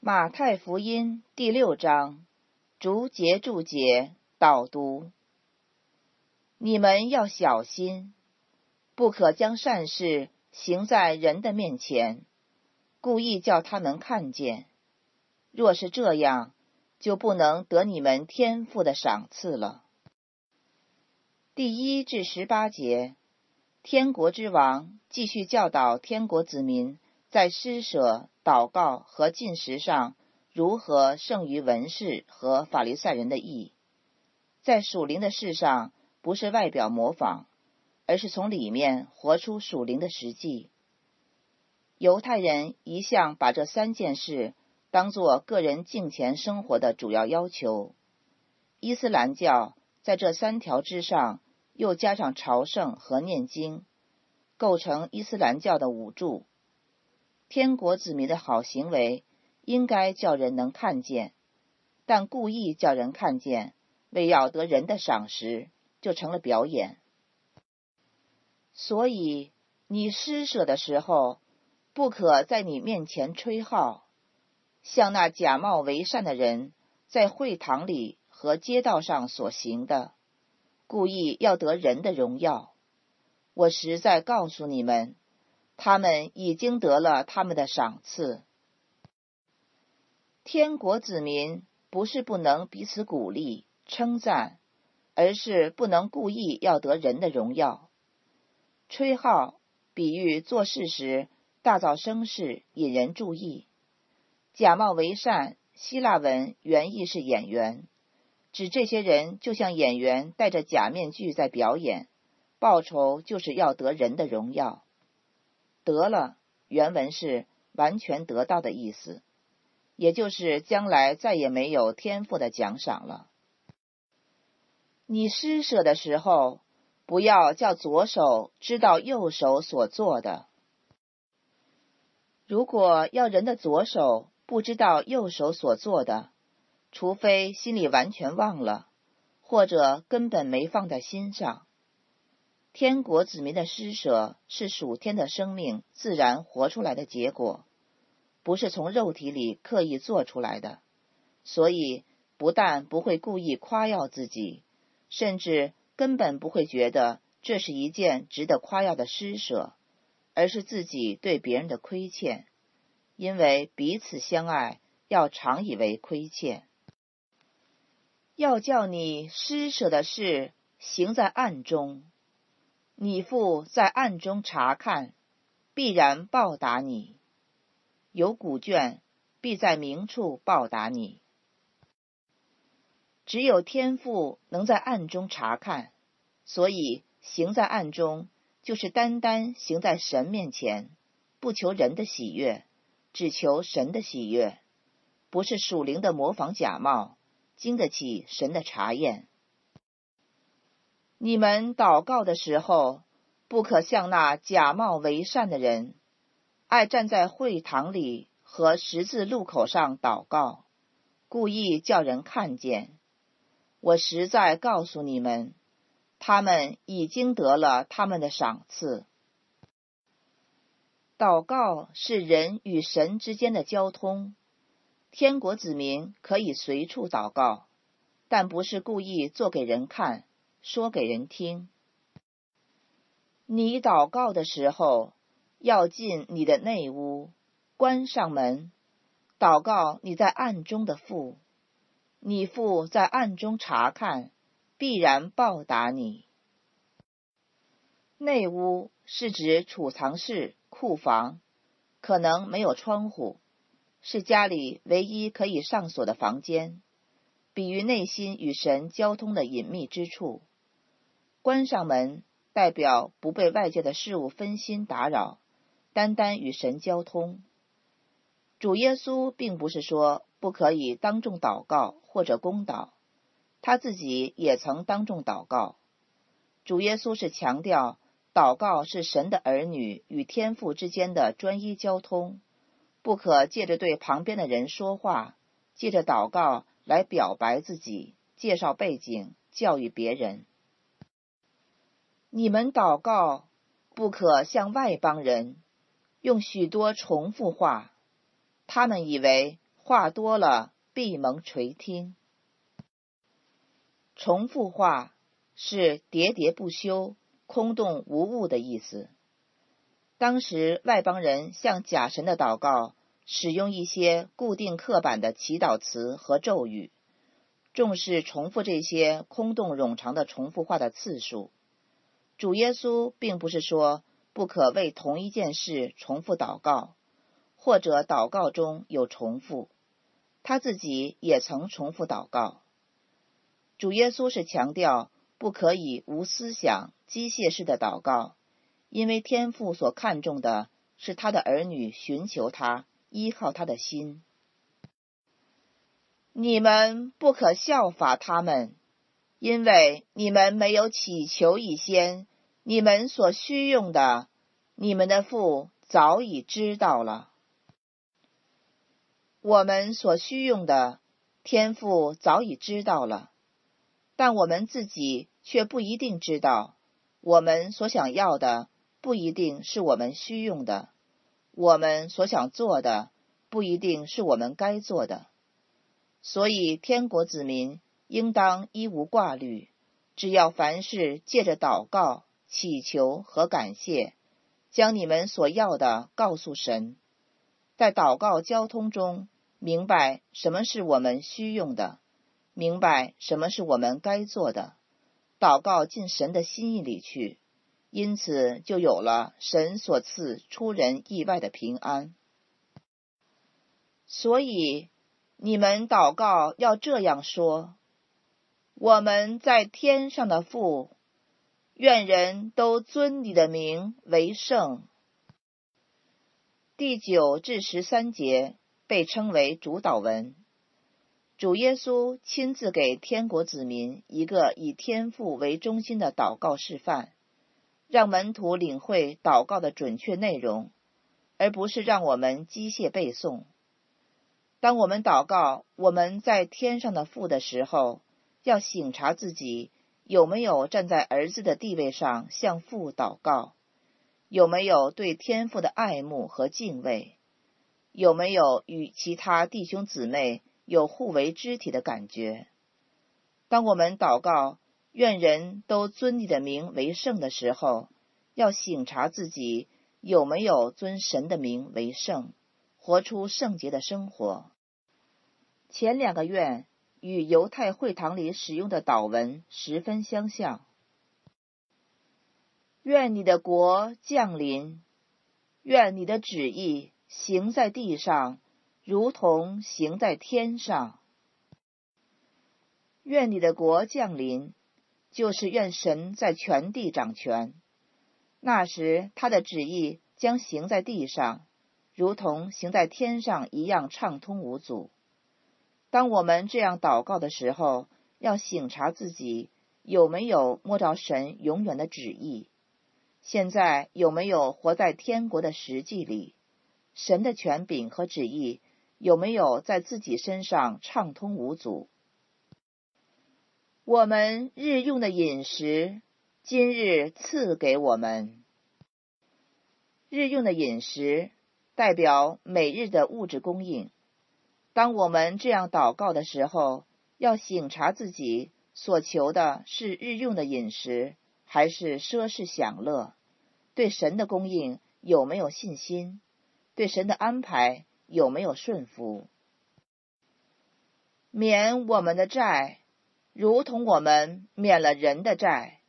马太福音第6章，逐节注解导读。你们要小心，不可将善事行在人的面前，故意叫他们看见。若是这样，就不能得你们天父的赏赐了。第1至18节，天国之王继续教导天国子民在施舍、祷告和进食上如何胜于文士和法利赛人的义。在属灵的事上，不是外表模仿，而是从里面活出属灵的实际。犹太人一向把这3件事当作个人敬虔生活的主要要求。伊斯兰教在这3条之上又加上朝圣和念经，构成伊斯兰教的5柱。天国子民的好行为应该叫人能看见，但故意叫人看见，为要得人的赏识，就成了表演。所以你施舍的时候，不可在你面前吹号，像那假冒为善的人在会堂里和街道上所行的，故意要得人的荣耀。我实在告诉你们，他们已经得了他们的赏赐。天国子民不是不能彼此鼓励、称赞，而是不能故意要得人的荣耀。吹号比喻做事时大造声势，引人注意。假冒为善，希腊文原意是演员，指这些人就像演员戴着假面具在表演，报酬就是要得人的荣耀。得了，原文是完全得到的意思，也就是将来再也没有天父的奖赏了。你施舍的时候，不要叫左手知道右手所做的。如果要人的左手不知道右手所做的，除非心里完全忘了，或者根本没放在心上。天国子民的施舍是属天的生命自然活出来的结果，不是从肉体里刻意做出来的，所以不但不会故意夸耀自己，甚至根本不会觉得这是一件值得夸耀的施舍，而是自己对别人的亏欠，因为彼此相爱，要常以为亏欠。要叫你施舍的事行在暗中，你父在暗中查看，必然报答你。有古卷，必在明处报答你。只有天父能在暗中查看，所以行在暗中，就是单单行在神面前，不求人的喜悦，只求神的喜悦，不是属灵的模仿假冒，经得起神的查验。你们祷告的时候，不可像那假冒为善的人，爱站在会堂里和十字路口上祷告，故意叫人看见。我实在告诉你们，他们已经得了他们的赏赐。祷告是人与神之间的交通，天国子民可以随处祷告，但不是故意做给人看，说给人听。你祷告的时候，要进你的内屋，关上门，祷告你在暗中的父，你父在暗中查看，必然报答你。内屋是指储藏室、库房，可能没有窗户，是家里唯一可以上锁的房间，比喻内心与神交通的隐秘之处。关上门代表不被外界的事物分心打扰，单单与神交通。主耶稣并不是说不可以当众祷告或者公祷，他自己也曾当众祷告。主耶稣是强调祷告是神的儿女与天父之间的专一交通，不可借着对旁边的人说话，借着祷告来表白自己，介绍背景，教育别人。你们祷告，不可像外邦人，用许多重复话，他们以为话多了必蒙垂听。重复话是喋喋不休、空洞无物的意思。当时外邦人向假神的祷告，使用一些固定刻板的祈祷词和咒语，重视重复这些空洞冗长的重复话的次数。主耶稣并不是说不可为同一件事重复祷告，或者祷告中有重复，他自己也曾重复祷告。主耶稣是强调不可以无思想、机械式的祷告，因为天父所看重的是他的儿女寻求他、依靠他的心。你们不可效法他们，因为你们没有祈求以先，你们所需用的，你们的父早已知道了。我们所需用的，天父早已知道了，但我们自己却不一定知道。我们所想要的不一定是我们需用的，我们所想做的不一定是我们该做的。所以天国子民应当一无挂虑，只要凡事借着祷告、祈求和感谢，将你们所要的告诉神。在祷告交通中，明白什么是我们需用的，明白什么是我们该做的，祷告进神的心意里去，因此就有了神所赐出人意外的平安。所以你们祷告要这样说：我们在天上的父，愿人都尊你的名为圣。第9至13节被称为主祷文。主耶稣亲自给天国子民一个以天父为中心的祷告示范，让门徒领会祷告的准确内容，而不是让我们机械背诵。当我们祷告我们在天上的父的时候，要省察自己有没有站在儿子的地位上向父祷告，有没有对天父的爱慕和敬畏，有没有与其他弟兄姊妹有互为肢体的感觉。当我们祷告愿人都尊你的名为圣的时候，要省察自己有没有尊神的名为圣，活出圣洁的生活。前2个愿与犹太会堂里使用的祷文十分相像。愿你的国降临，愿你的旨意行在地上，如同行在天上。愿你的国降临，就是愿神在全地掌权。那时他的旨意将行在地上，如同行在天上一样畅通无阻。当我们这样祷告的时候，要省察自己有没有摸着神永远的旨意，现在有没有活在天国的实际里，神的权柄和旨意有没有在自己身上畅通无阻。我们日用的饮食，今日赐给我们。日用的饮食代表每日的物质供应。当我们这样祷告的时候，要省察自己所求的是日用的饮食，还是奢侈享乐，对神的供应有没有信心，对神的安排有没有顺服。免我们的债，如同我们免了人的债。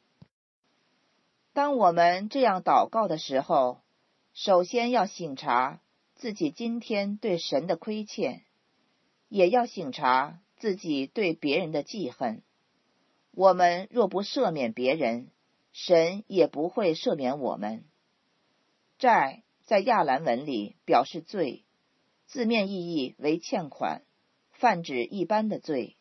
当我们这样祷告的时候，首先要省察自己今天对神的亏欠，也要省察自己对别人的记恨。我们若不赦免别人，神也不会赦免我们。债在亚兰文里表示罪，字面意义为欠款，泛指一般的罪。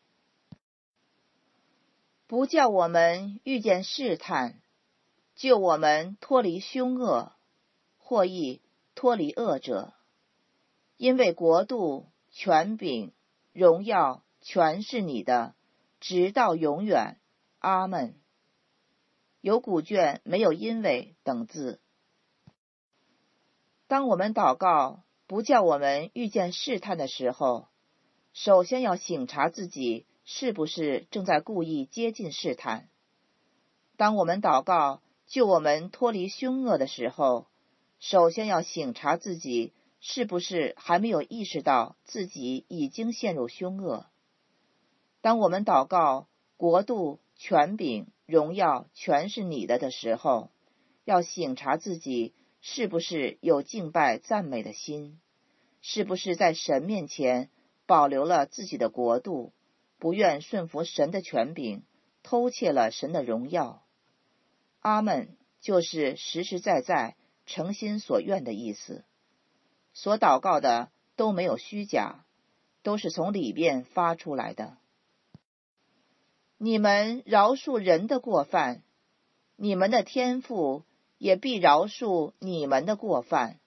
不叫我们遇见试探，救我们脱离凶恶，或译脱离恶者。因为国度、权柄、荣耀全是你的，直到永远。阿们。有古卷没有因为等字。当我们祷告不叫我们遇见试探的时候，首先要省察自己是不是正在故意接近试探。当我们祷告救我们脱离凶恶的时候，首先要省察自己是不是还没有意识到自己已经陷入凶恶。当我们祷告国度、权柄、荣耀全是你的时候，要省察自己是不是有敬拜赞美的心，是不是在神面前保留了自己的国度，不愿顺服神的权柄，偷窃了神的荣耀。阿们就是实实在在诚心所愿的意思，所祷告的都没有虚假，都是从里边发出来的。你们饶恕人的过犯，你们的天父也必饶恕你们的过犯。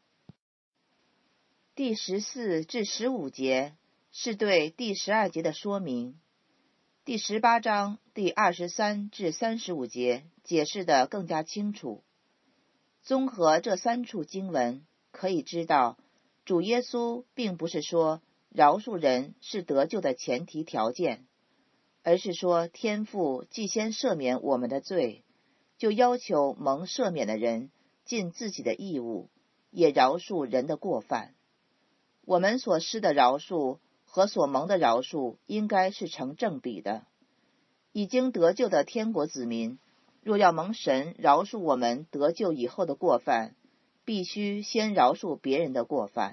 第14至15节是对第12节的说明，第18章第23至35节解释得更加清楚。综合这3处经文，可以知道，主耶稣并不是说饶恕人是得救的前提条件，而是说天父既先赦免我们的罪，就要求蒙赦免的人尽自己的义务，也饶恕人的过犯。我们所施的饶恕和所蒙的饶恕应该是成正比的。已经得救的天国子民，若要蒙神饶恕我们得救以后的过犯，必须先饶恕别人的过犯。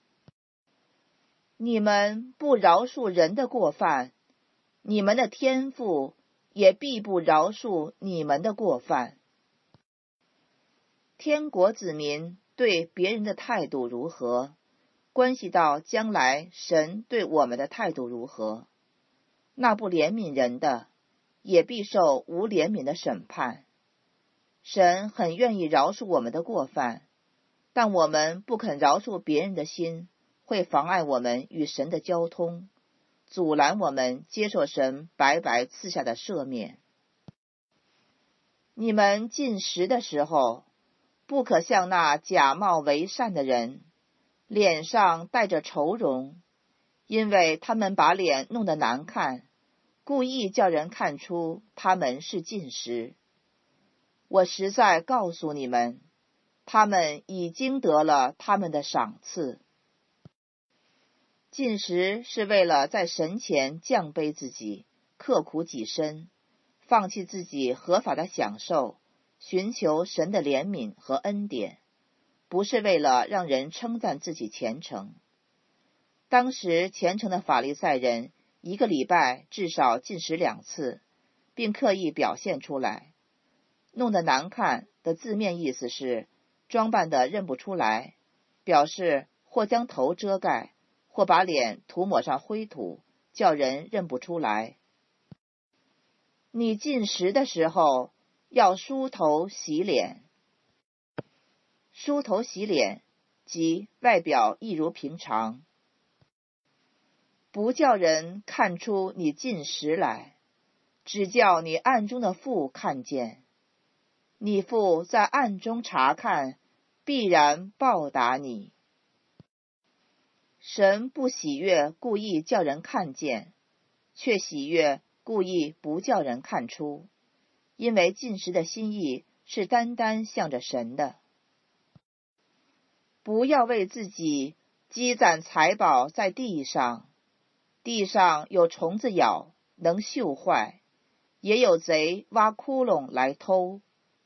你们不饶恕人的过犯，你们的天父也必不饶恕你们的过犯。天国子民对别人的态度如何，关系到将来神对我们的态度如何。那不怜悯人的，也必受无怜悯的审判。神很愿意饶恕我们的过犯，但我们不肯饶恕别人的心，会妨碍我们与神的交通，阻拦我们接受神白白赐下的赦免。你们进食的时候，不可像那假冒为善的人，脸上带着愁容，因为他们把脸弄得难看，故意叫人看出他们是进食。我实在告诉你们，他们已经得了他们的赏赐。进食是为了在神前降卑自己，刻苦己身，放弃自己合法的享受，寻求神的怜悯和恩典，不是为了让人称赞自己虔诚。当时虔诚的法利赛人1个礼拜至少进食2次，并刻意表现出来。弄得难看的字面意思是装扮得认不出来，表示或将头遮盖，或把脸涂抹上灰土，叫人认不出来。你进食的时候要梳头洗脸。梳头洗脸即外表一如平常，不叫人看出你进食来，只叫你暗中的父看见。你父在暗中查看，必然报答你。神不喜悦故意叫人看见，却喜悦故意不叫人看出，因为进食的心意是单单向着神的。不要为自己积攒财宝在地上，地上有虫子咬，能朽坏，也有贼挖窟窿来偷。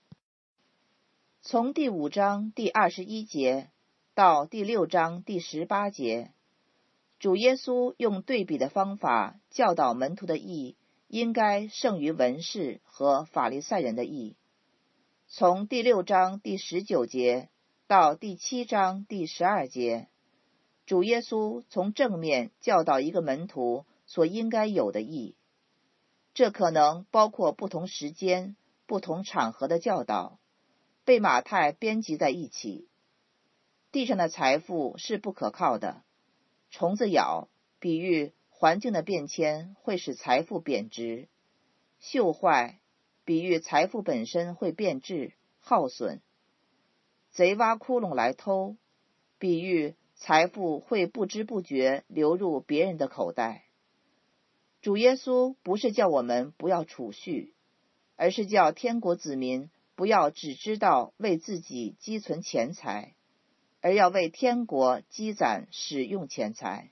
从第5章第21节到第6章第18节，主耶稣用对比的方法教导门徒的义应该胜于文士和法利赛人的义。从第6章第19节到第7章第12节，主耶稣从正面教导一个门徒所应该有的义，这可能包括不同时间、不同场合的教导，被马太编辑在一起。地上的财富是不可靠的，虫子咬比喻环境的变迁会使财富贬值，锈坏比喻财富本身会变质耗损，贼挖窟窿来偷比喻财富会不知不觉流入别人的口袋。主耶稣不是叫我们不要储蓄，而是叫天国子民不要只知道为自己积存钱财，而要为天国积攒使用钱财。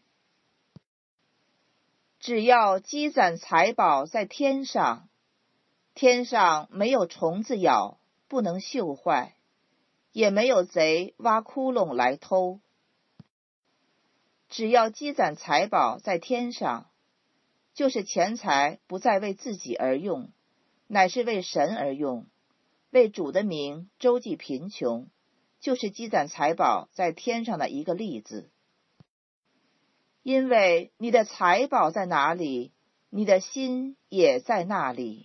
只要积攒财宝在天上，天上没有虫子咬，不能锈坏，也没有贼挖窟窿来偷。只要积攒财宝在天上，就是钱财不再为自己而用，乃是为神而用，为主的名周济贫穷，就是积攒财宝在天上的一个例子。因为你的财宝在哪里，你的心也在那里。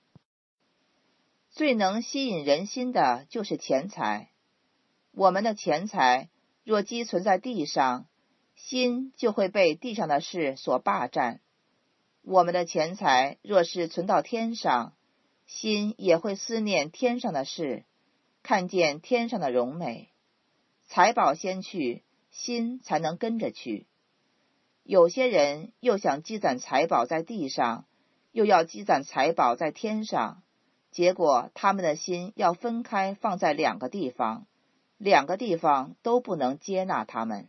最能吸引人心的就是钱财。我们的钱财若积存在地上，心就会被地上的事所霸占。我们的钱财若是存到天上，心也会思念天上的事，看见天上的荣美。财宝先去，心才能跟着去。有些人又想积攒财宝在地上，又要积攒财宝在天上，结果他们的心要分开放在两个地方，两个地方都不能接纳他们。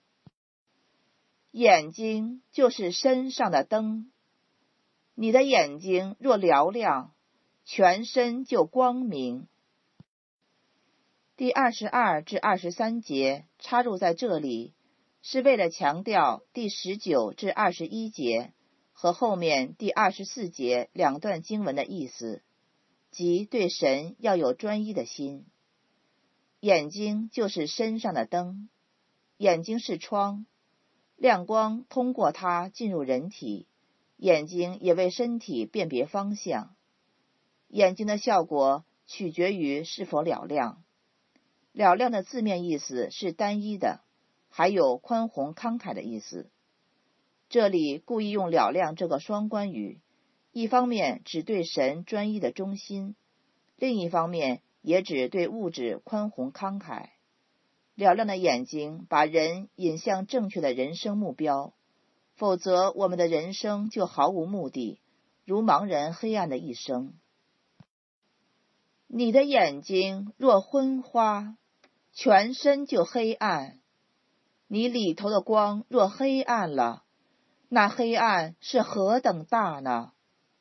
眼睛就是身上的灯，你的眼睛若嘹亮，全身就光明。第22至23节插入在这里，是为了强调第19至21节和后面第24节两段经文的意思，即对神要有专一的心。眼睛就是身上的灯，眼睛是窗，亮光通过它进入人体，眼睛也为身体辨别方向。眼睛的效果取决于是否嘹亮。嘹亮的字面意思是单一的，还有宽宏慷慨的意思。这里故意用嘹亮这个双关语，一方面指对神专一的忠心，另一方面也指对物质宽宏慷慨。嘹亮的眼睛把人引向正确的人生目标，否则我们的人生就毫无目的，如盲人黑暗的一生。你的眼睛若昏花，全身就黑暗。你里头的光若黑暗了，那黑暗是何等大呢？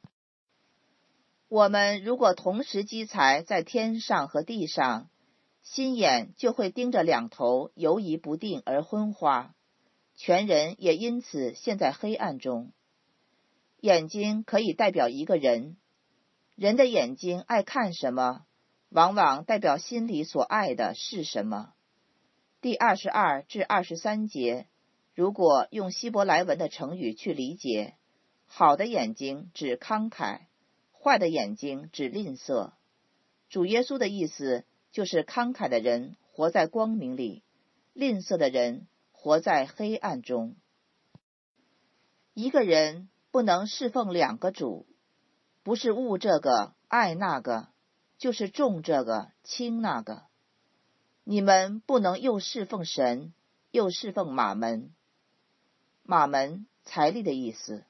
我们如果同时积财在天上和地上，心眼就会盯着两头游移不定而昏花，全人也因此陷在黑暗中。眼睛可以代表一个人，人的眼睛爱看什么，往往代表心里所爱的是什么。第22至23节，如果用希伯来文的成语去理解，好的眼睛指慷慨，坏的眼睛指吝啬。主耶稣的意思就是慷慨的人活在光明里，吝啬的人活在黑暗中。一个人不能侍奉两个主，不是恶这个爱那个，就是重这个轻那个。你们不能又侍奉神，又侍奉马门。马门，财力的意思。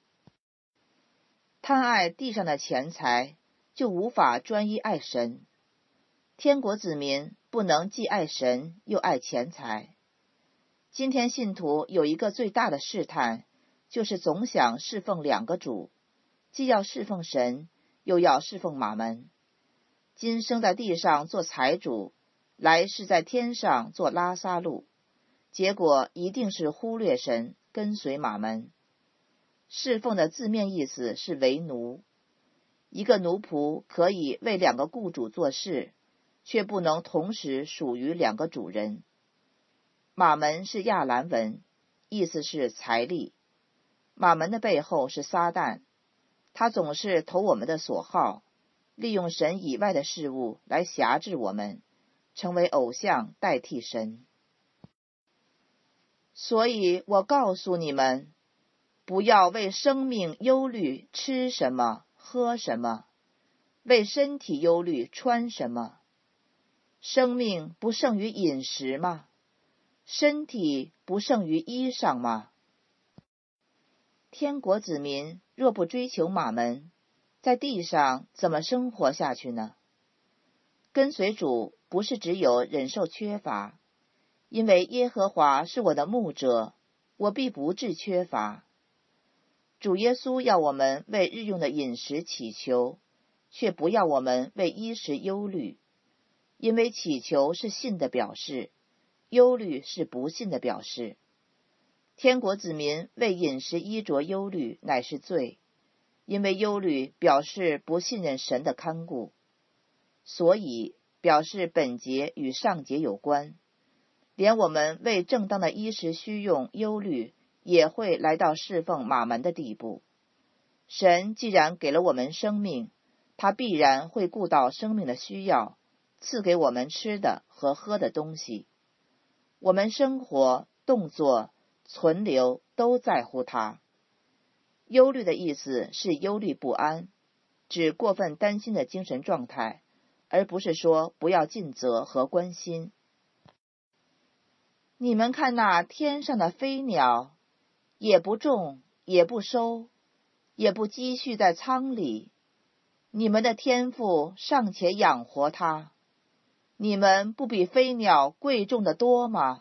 贪爱地上的钱财，就无法专一爱神。天国子民不能既爱神又爱钱财。今天信徒有一个最大的试探，就是总想侍奉两个主，既要侍奉神，又要侍奉马门。今生在地上做财主，来世在天上做拉撒路，结果一定是忽略神，跟随马门。侍奉的字面意思是为奴，一个奴仆可以为两个雇主做事，却不能同时属于两个主人。马门是亚兰文，意思是财力。马门的背后是撒旦，他总是投我们的所好，利用神以外的事物来辖制我们，成为偶像代替神。所以我告诉你们，不要为生命忧虑吃什么喝什么，为身体忧虑穿什么。生命不胜于饮食吗？ 身体不胜于衣裳吗？天国子民若不追求马门，在地上怎么生活下去呢？跟随主不是只有忍受缺乏，因为耶和华是我的牧者，我必不致缺乏。主耶稣要我们为日用的饮食祈求，却不要我们为衣食忧虑，因为祈求是信的表示，忧虑是不信的表示。天国子民为饮食衣着忧虑乃是罪，因为忧虑表示不信任神的看顾，所以表示本节与上节有关。连我们为正当的衣食需用忧虑，也会来到侍奉马门的地步。神既然给了我们生命，他必然会顾到生命的需要，赐给我们吃的和喝的东西。我们生活、动作、存留都在乎他。忧虑的意思是忧虑不安，指过分担心的精神状态，而不是说不要尽责和关心。你们看那天上的飞鸟，也不种，也不收，也不积蓄在仓里，你们的天父尚且养活它，你们不比飞鸟贵重得多吗？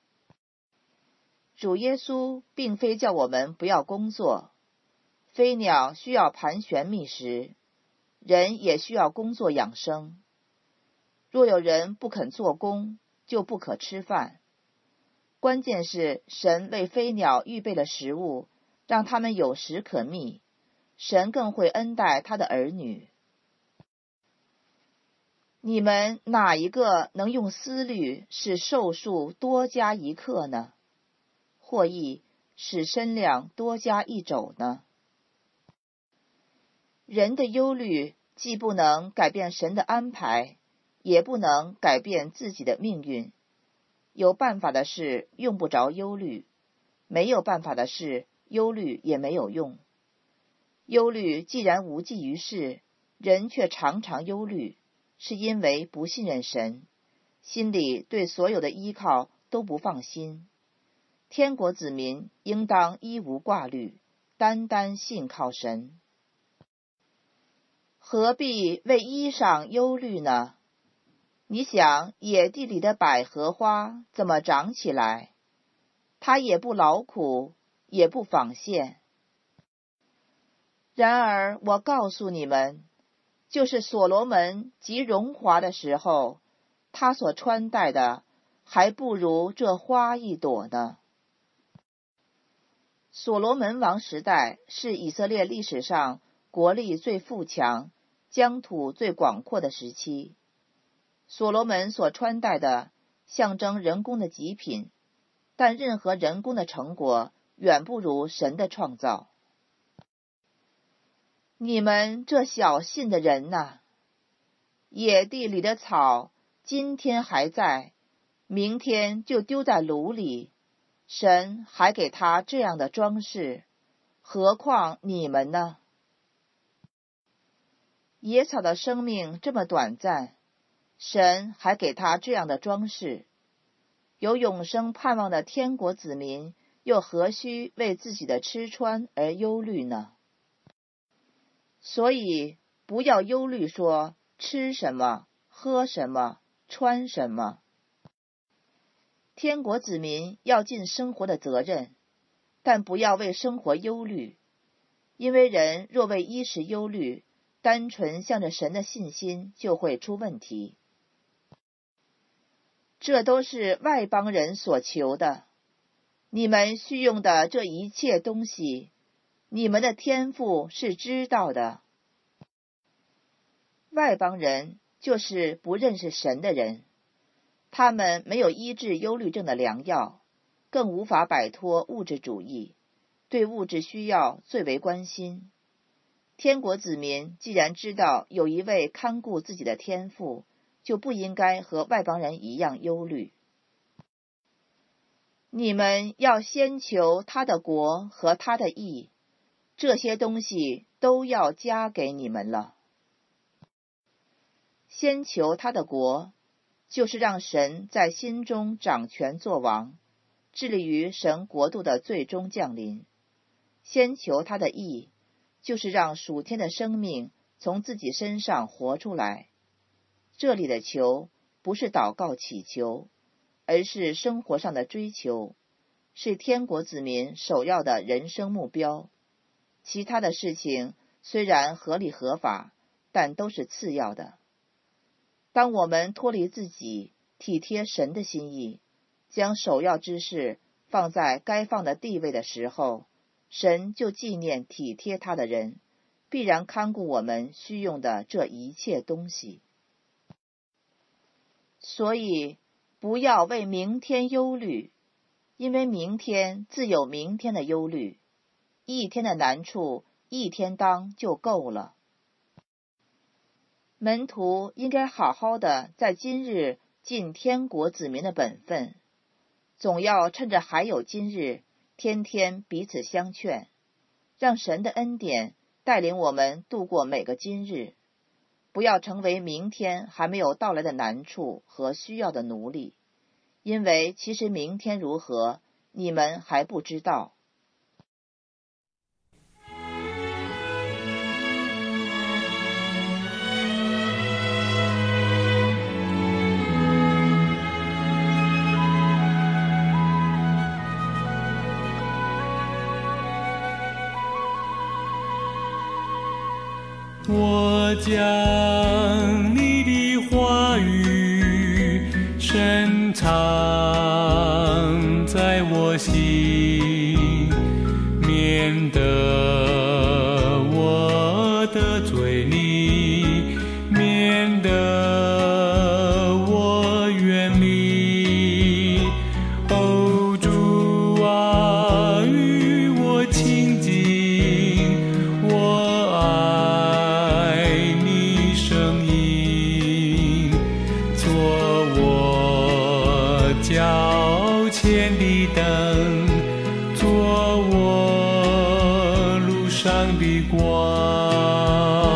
主耶稣并非叫我们不要工作，飞鸟需要盘旋觅食，人也需要工作养生。若有人不肯做工，就不可吃饭。关键是神为飞鸟预备了食物，让他们有食可觅，神更会恩待他的儿女。你们哪一个能用思虑使寿数多加一刻呢？或亦使身量多加一肘呢？人的忧虑既不能改变神的安排，也不能改变自己的命运。有办法的事用不着忧虑，没有办法的事忧虑也没有用。忧虑既然无济于事，人却常常忧虑，是因为不信任神，心里对所有的依靠都不放心。天国子民应当一无挂虑，单单信靠神。何必为衣裳忧虑呢？你想野地里的百合花怎么长起来？它也不劳苦，也不纺线。然而我告诉你们，就是所罗门极荣华的时候，他所穿戴的还不如这花一朵呢。所罗门王时代是以色列历史上国力最富强、疆土最广阔的时期。所罗门所穿戴的象征人工的极品，但任何人工的成果远不如神的创造。你们这小信的人哪，野地里的草今天还在，明天就丢在炉里，神还给他这样的装饰，何况你们呢？野草的生命这么短暂，神还给他这样的装饰，有永生盼望的天国子民又何须为自己的吃穿而忧虑呢？所以不要忧虑说吃什么、喝什么、穿什么。天国子民要尽生活的责任，但不要为生活忧虑，因为人若为衣食忧虑，单纯向着神的信心就会出问题。这都是外邦人所求的，你们需用的这一切东西，你们的天父是知道的。外邦人就是不认识神的人，他们没有医治忧虑症的良药，更无法摆脱物质主义，对物质需要最为关心。天国子民既然知道有一位看顾自己的天父，就不应该和外邦人一样忧虑。你们要先求他的国和他的义，这些东西都要加给你们了。先求他的国， 就是让神在心中掌权作王，致力于神国度的最终降临。先求他的义，就是让属天的生命从自己身上活出来。这里的求不是祷告祈求，而是生活上的追求，是天国子民首要的人生目标。其他的事情虽然合理合法，但都是次要的。当我们脱离自己，体贴神的心意，将首要之事放在该放的地位的时候，神就纪念体贴他的人，必然看顾我们需用的这一切东西。所以不要为明天忧虑，因为明天自有明天的忧虑，一天的难处一天当就够了。门徒应该好好的在今日尽天国子民的本分，总要趁着还有今日，天天彼此相劝，让神的恩典带领我们度过每个今日，不要成为明天还没有到来的难处和需要的奴隶，因为其实明天如何，你们还不知道。 我将你的话语深藏在我心，免得我得罪你，免得我远离。哦，主啊，与我亲近，我爱你声音，做我脚前的灯，做我路上的光。